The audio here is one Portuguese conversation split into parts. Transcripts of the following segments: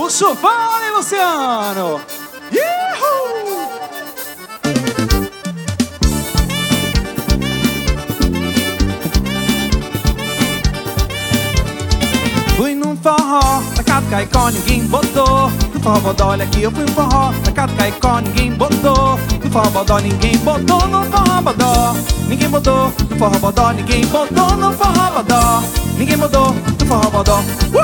Puxa o fone, Luciano! Ihu! Fui num forró, tacado caicó, ninguém botou. No forró bodó, olha aqui, eu fui num forró, tacado caicó, ninguém botou. No forró bodó, ninguém botou. No forró bodó, ninguém botou. No forró bodó, ninguém botou. No forró bodó, ninguém botou. No forró bodó.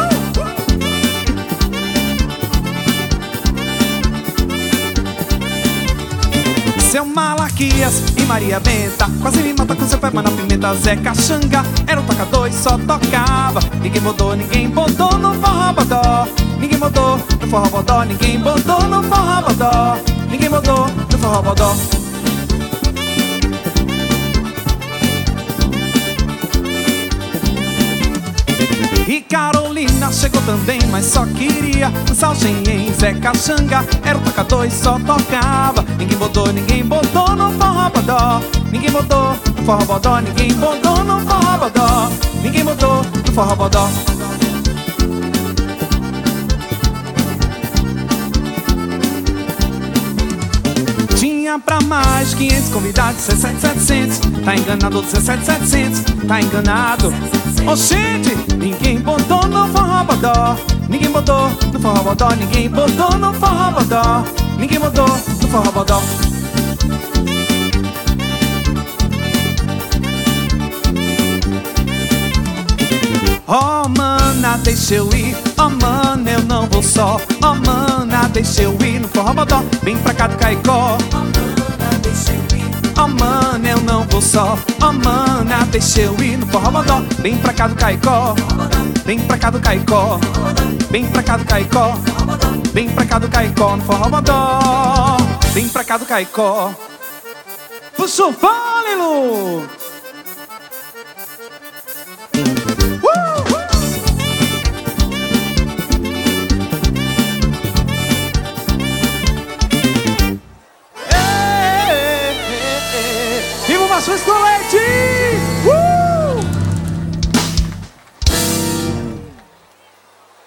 Seu Malaquias e Maria Benta quase me mata com seu pé, mas na pimenta. Zé Caxanga era um tocador e só tocava. Ninguém botou no forró bodó. Ninguém botou no forró bodó. Ninguém botou no forró bodó. Ninguém botou no forró bodó. E Carolina chegou também, mas só queria dançar o Xenhen. Zé Caxanga era um tocador e só tocava. Ninguém botou no forró bodó. Ninguém botou no forró bodó. Ninguém botou no forró bodó. Ninguém botou no forró bodó. Tinha pra mais 500 convidados, 17.700. Tá enganado, 17.700. Tá enganado. Oxente, ninguém botou no forró bodó. Ninguém botou no forró bodó. Ninguém botou no forró bodó. Ninguém botou no forró bodó. Oh, mana, deixa eu ir. Oh, mana, eu não vou só. Oh, mana, deixa eu ir no forró bodó. Vem pra cá do Caicó. Oh, mana, deixa eu ir. Oh, mana, eu não vou só. Oh, mana, deixa eu ir no forró bodó. Vem pra cá do Caicó. Vem pra cá do Caicó. Vem pra cá do Caicó. Vem pra cá do Caicó no forró bodó. Vem pra cá do Caicó. Puxa o fone, Lu! Viva o Maçãs com Leite!